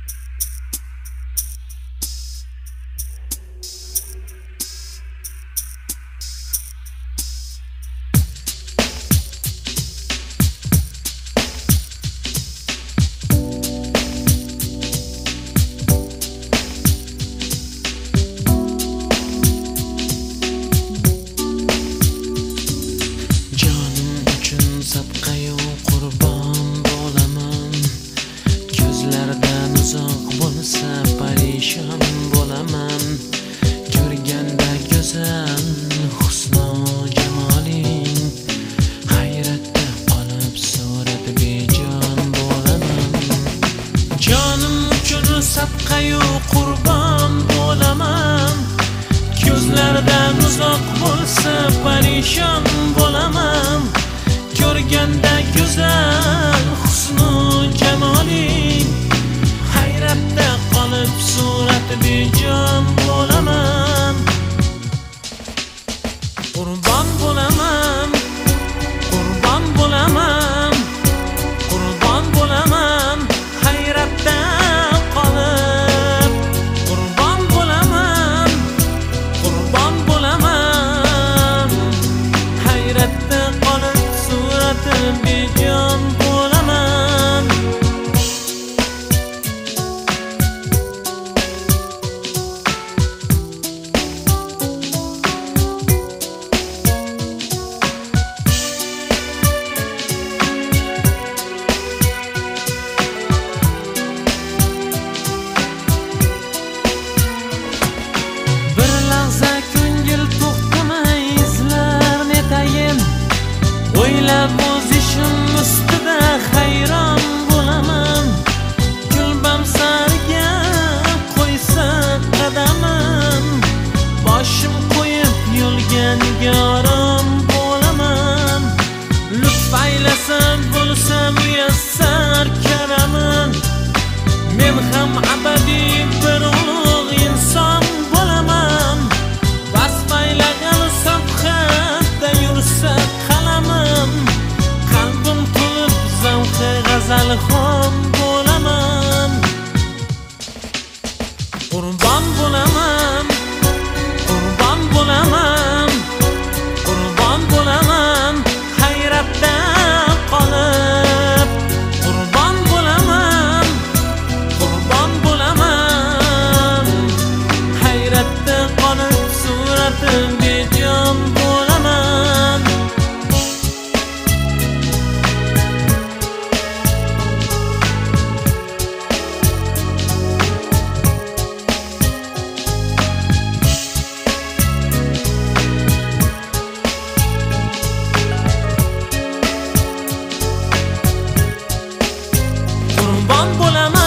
Parishon bo'laman ko'rganda go'zal husnu jamoling, hayratda qolib surat bejon bo'laman. Jonim uchun sabqayu qurbon bo'laman, ko'zlardan uzoq bo'lsa parishon bo'laman. Ko'rganda go'zal husnu jamoling, hayratda qolib surat bejon bo'laman. Qurbon bo'laman, qurbon bo'laman, qurbon bo'laman, hayratda qolib. Qurbon bo'laman, qurbon bo'laman, hayratda qolib surat bejon bo'laman. O'ylab o'z ishim ustida hayron bo'laman. Kulbam sariga qo'ysa qadamim, boshim qo'yib yo'lga nigoron bo'laman. Lutf aylasam bo'lsam muyassar karamin, men ham abadiy bir ulug' inson bo'laman. Vasfaylagan sabhatda yursa qalbim to'lib zavqi g'azalxon bo'laman. Qurbon bo'laman, qurbon bo'laman, qurbon bo'laman, hayratda qolib. Qurbon bo'laman, qurbon bo'laman, hayratda qolib surati bejon bo'laman. Qurbon bo'laman.